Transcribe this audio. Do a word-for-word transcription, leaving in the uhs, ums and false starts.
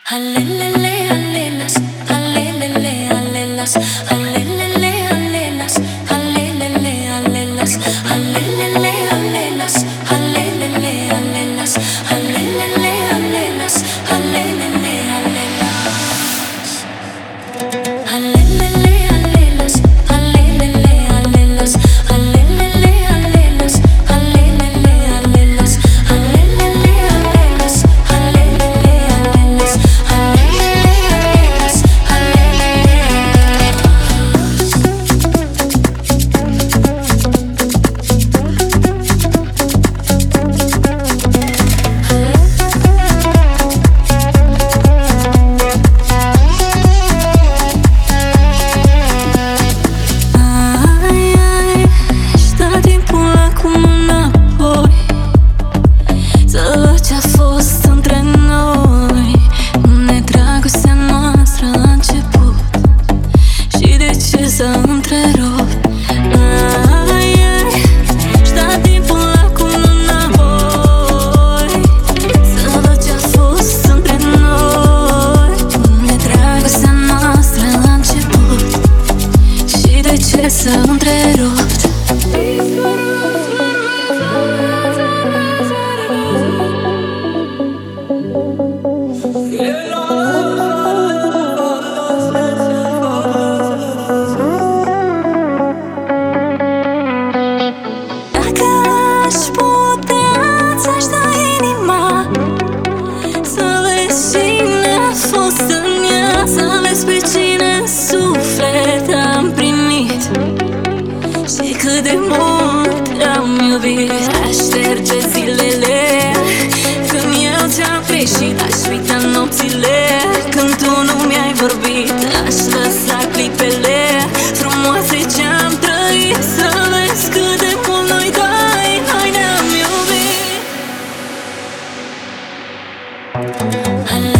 Alelele, alelas, alelele, alelas, alelele, alelas, alelele, alelas, alelele, alelas, alelele, alelas, alelele, alelas, alelele, alelas. Alelele, alelas, alelele, alelas, alelele, alelas, alelele, alelas, alelele, alelas, alelele, alelas, s-a întrerupt. Ai, ai, și da timpul acum înapoi, să văd ce-a fost între noi. Unde dragostea noastră la început și de ce s-a întrerupt. Cât de mult am iubit. Aș șterge zilele când eu ți-am greșit. Aș uita nopțile când tu nu mi-ai vorbit. Aș lăsa clipele frumoase ce-am trăit, să vezi cât de mult noi doi, noi ne-am iubit.